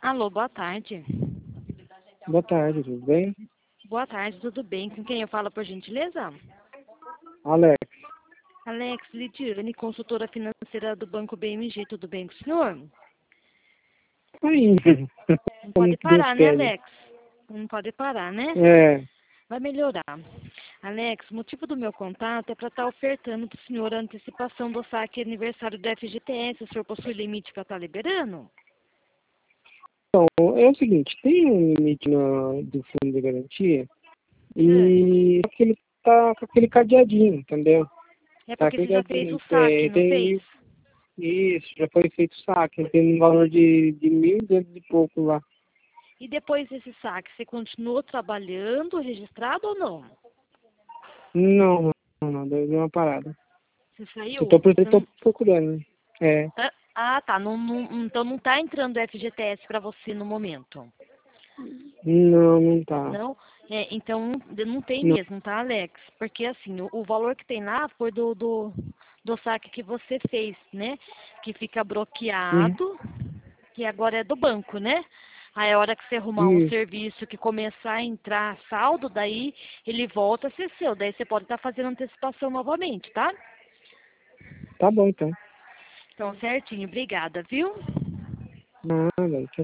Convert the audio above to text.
Alô, boa tarde. Boa tarde, tudo bem? Boa tarde, tudo bem? Com quem eu falo, por gentileza? Alex, Alex Lidiane, consultora financeira do Banco BMG, tudo bem com o senhor? aí, Não como pode que Deus parar, né, pede. Alex? Não pode parar, né? É, Vai melhorar. Alex, o motivo do meu contato é para estar ofertando para o senhor a antecipação do saque aniversário do FGTS. O senhor possui limite para estar liberando? é o seguinte, tem um limite do fundo de garantia É. e só que ele tá com aquele cadeadinho, entendeu? É Tá porque você já fez cadeadinho, o saque, não fez? isso, já foi feito o saque, tem um valor de 1.200 e pouco lá. E depois desse saque, você continuou trabalhando, registrado ou não? Não, deu uma parada. Você Eu saiu? tô, eu Você tô não... procurando, né? É, Tá. Então não tá entrando FGTS para você no momento. não tá. Não? Então não tem Não. mesmo, tá, Alex? Porque assim, o valor que tem lá foi do saque que você fez, né? Que fica Uhum. bloqueado, que agora é do banco, né? Aí a hora que você arrumar um Isso, serviço que começar a entrar saldo, daí ele volta a ser seu. Daí você pode estar fazendo antecipação novamente, tá? tá bom então. Então, certinho. Obrigada, viu? Nada,